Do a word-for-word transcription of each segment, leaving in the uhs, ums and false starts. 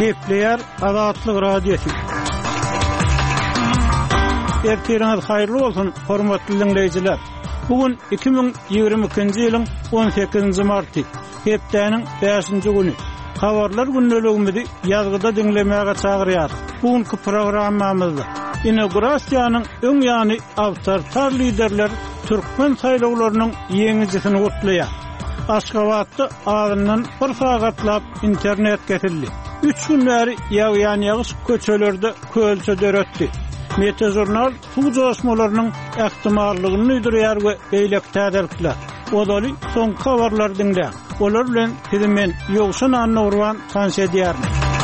Kepler Azatlyk radiosu. Ertiriniz hayırlı olsun, hormatly dinleyijiler. Bugün iki bin ýygrimi ikinji ýylyň on sekizinji marty, hepdeniň beşinji güni. Habarlar gündeligimizi ýazgyda dinlemäge çagyrýar. Bugünkü programmamyzda inaugurasiýanyň öň ýany awtoritar liderler türkmen saýlawlarynyň ýeňijisini gutlaýar. Aşgabatda ağından bir sagatlap internet getirildi. Üç günleri ýağyan ýağış köçelerde kölse döretdi. Meteorolog suw joşmalarynyň ähtimallygyny ýydraýar we beýlek täzelikler. Odaly soňky habarlar dinle. Olar bilen hizimen ýogşan anlawran tanş edýär.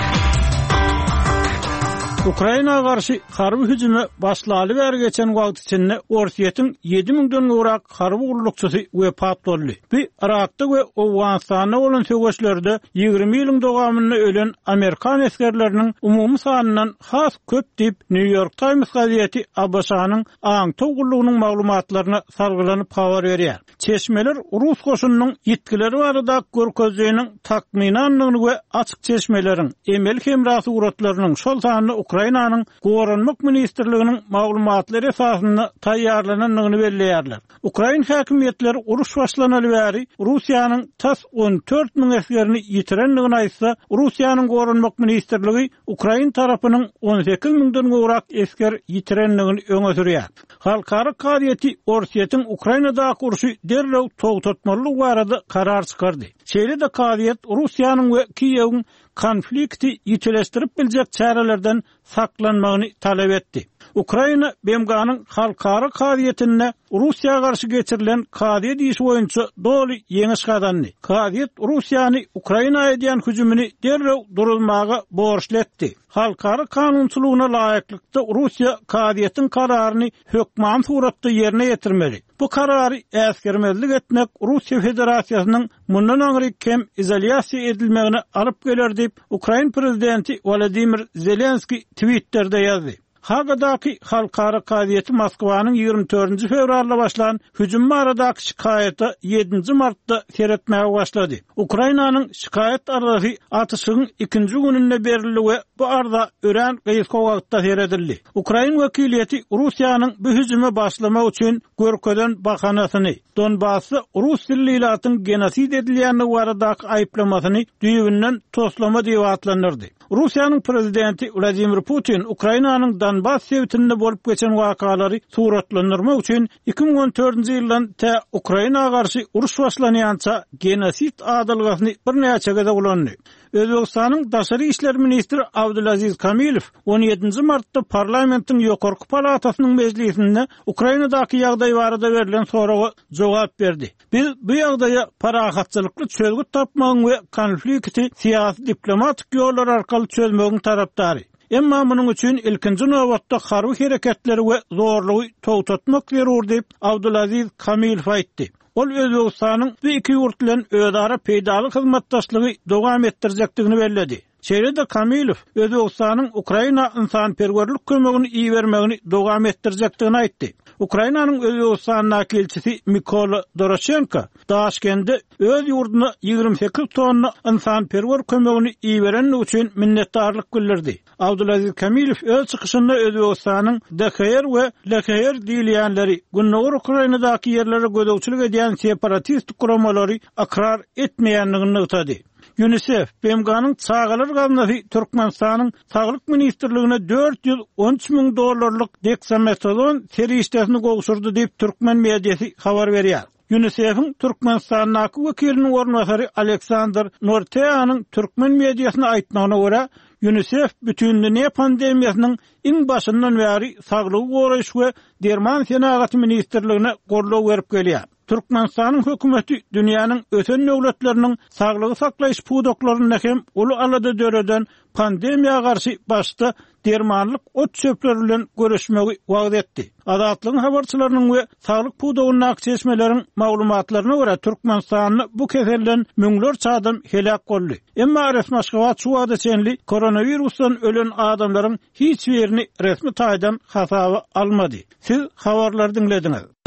Ukraina garşy harby hüjüme başlaly ber geçen wagt içinde Orsiýetiň ýedi miňden gorak harby gurulukçysy wepat boldy. Bu Irakda we Awganistanda bolan söwüşlerde ýygrimi ýylyň dowamyny ölen Amerikan askerleriniň umumy sanynyň has köp diýip New York Times gazetesi A B S-nyň aň togullygynyň maglumatlaryna sargylanyp habar berýär. Çeşmeler Rus goşunynyň ýetkileri barada görkezdiğiniň takminanlygyny we açyk çeşmeleriň emel hemrasy uratlarynyň şol sanyny Ukrainanyň Goranmak ministrliginiň maglumatlary esasynda taýýarlananyny belleýärler. Ukraina häkimetleri uruş başlanaly bäri Russiýanyň tas on dört miň askerini ýitirenligini aýtsa, Russiýanyň Goranmak ministrligi Ukraina tarapynyň on sekiz miňden gorak asker ýitirenligini öňe sürýär. Halkara qadiyeti Orsiýetiň Ukrainada uruşy derlew togtatmalyk barada karar çykardy. Şeýle-de qadiyet Russiýanyň we Kiýewiň konflikti ýitileşdirip biljek çärelerden saklanmagyny talep etdi. Ukraina B M G-nyň halkara qadiyetine Russiýa garşy geçirilen qadiyet işi boýunça doly ýeňiş kazandy. Qadiyet Russiýany Ukraina'ya edýän hüjümini derlew durulmaga borçletdi. Halkara kanunçylygyna laýyklykda Russiýa qadiyetiň kararyny hökmän suratda ýerine ýetirmeli. Bu karary äsgermezlik etmek Russiýa Federasiýasynyň mundan aňry kem izolýasiýa edilmegine alyp geler diýip Ukraina prezidenti Volodymyr Zelenski Twitter'de ýazdy. Hagadaky halkara qadiyeti Moskwanyň ýygrimi dördünji fevralda başlan hüjüm baradaky şikaýaty ýedinji martda seretmäge başlady. Ukrainanyň şikaýat arasy atyşynyň ikinji gününde berildi we bu arada ören gysgowagtda seredildi. Ukraina wekiliýeti Russiýanyň bu hüjüme başlamak üçin görkeden bahanasyny, Donbassy Rus dillilatyň genosid edilýäni baradaky aýplamasyny düýbünden toslama diýip atlandyrdy. Russiýanyň prezidenti Vladimir Putin Ukrainanyň Donbass sewtinde bolup geçen wakalary suratlandyrmak üçin iki bin on dördünji ýyldan ta Ukraina garşy uruş başlanýança genosid adalgasyny bir näçe gede ulandy. Özbekistanyň Daşary işler ministri Abdulaziz Kamilov on ýedinji martda parlamentiň ýokarky palatasynyň mejlisinde Ukrainadaky ýagdaý barada berilen soraga jogap berdi. Biz bu ýagdaýa parahatçylykly çözgü tapmagyň we konflikti siýasy diplomatik ýollar arkaly çözmegiň tarapdary. Emma munyň üçin ilkinji nowatda harby hereketleri we zorlugy togtatmak zerur diýip Abdulaziz Kamilov aýtdy. Ol Özbekistanyň bu iki ýurt bilen özara peýdalyk hyzmatdaşlygy dowam etdirjekdigini belledi. Şeýle-de Kamilov Özbekistanyň Ukraina ynsanperwerlik kömegini iý bermegini dowam etdirjekdigini aýtdy. Ukrainanyň Özbekistanyň elçisi Mykola Doroshenko Daşkende öz ýurduny ýygrimi sekiz tonna ynsanperwer kömegini iý beren üçin minnetdarlyk bildirdi. Abdulaziz Kamilov öz çykyşynda Özbekistanyň D H R we L H R diýilýänleri Günnäwür Ukrainadaky ýerlere gödäwçilik edýän separatist guramalary akrar etmeýänligini ýetdi. UNICEF B M G-nyň çağalar gaznasy Türkmenistanyň Saglyk ministrligine dört ýüz on üç miň dollarlyk deksametron serişdesini gowşurdy diýip türkmen mediýasy habar berýär. UNICEF-iň Türkmenistanyň wekiliniň ornbasary Aleksandr Norteýanyň türkmen mediýasyna aýtmagyna görä, UNICEF bütün dünýä pandemiýasynyň iň başyndan bäri saglyk goraýyş we derman senagat ministrligine gorlaw berip gelýär. Türkmenistanyň hökümeti dünýäniň öten döwletleriniň saglygy saklaýyş pudoklaryny hem uly alada döreden pandemiýa garşy başda dermanlyk ot çöpleri bilen görüşmegi wagt etdi. Adatlyň habarçylarynyň we saglyk pudogyny akçeşmeleriň maglumatlaryna görä Türkmenistanyň bu keselden müňler çadam helak boldy. Emma resmi Aşgabat şuwada çenli koronavirusdan ölen adamlaryň hiç birini resmi taýdan hasaba almady. Siz habarlary dinlediňiz.